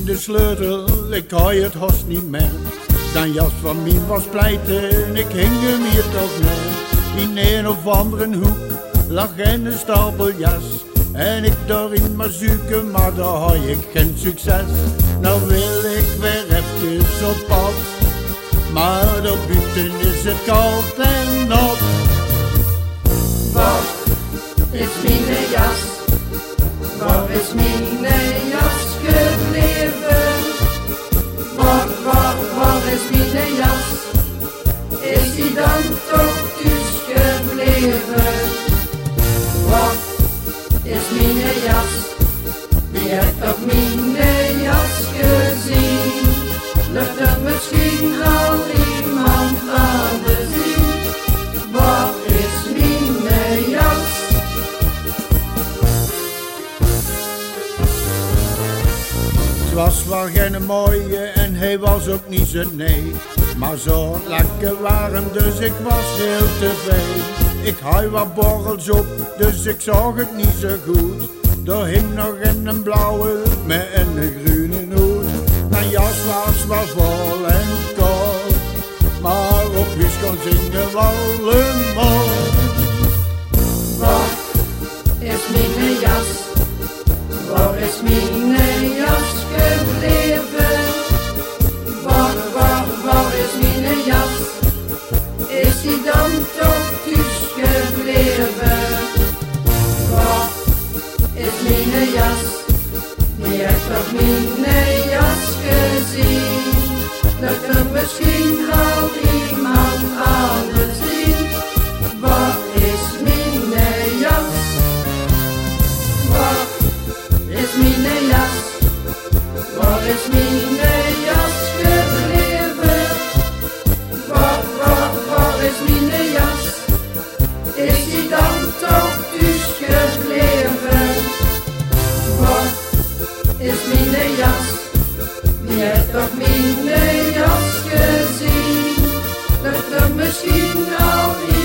de sleutel, ik hou het haast niet meer. Dan jas van mij was pleiten, ik hing hem hier toch neer. In een of andere hoek lag een stapel jas. En ik daarin maar zoeken, maar daar had ik geen succes. Nou wil ik weer even op pad, maar daar buiten is het koud en nat. Waar is mijn jas? Waar is mijn jas gebleven? Waar is mijn jas? Is die dan toch thuis gebleven? Waar is mijn jas? Wie heeft toch mijn jas gezien? Lukt er misschien al iemand aan de zien? Waar is mijn jas? Het was wel geen mooie en hij was ook niet zo nee. Maar zo lekker warm, dus ik was heel tevreden. Ik had wat borrels op, dus ik zag het niet zo goed. Er hing nog een blauwe met een groene hoed. Mijn jas was wel vol en koud, maar op huis kon zingen we allemaal. Waar is mijn jas? Waar is mijn jas gebleven? Waar is mijn jas? Is die dan toch thuis gebleven? Waar is mijn jas? Wie heeft toch mijn jas gezien? Dat er misschien al iemand anders zien. Waar is mijn jas? Waar is mijn jas? Waar is mijn jas gebleven? Waar is mijn jas? Is die dan toch thuis gebleven? Waar is mijn jas? Wie heeft toch mijn jas gezien? Dat er misschien al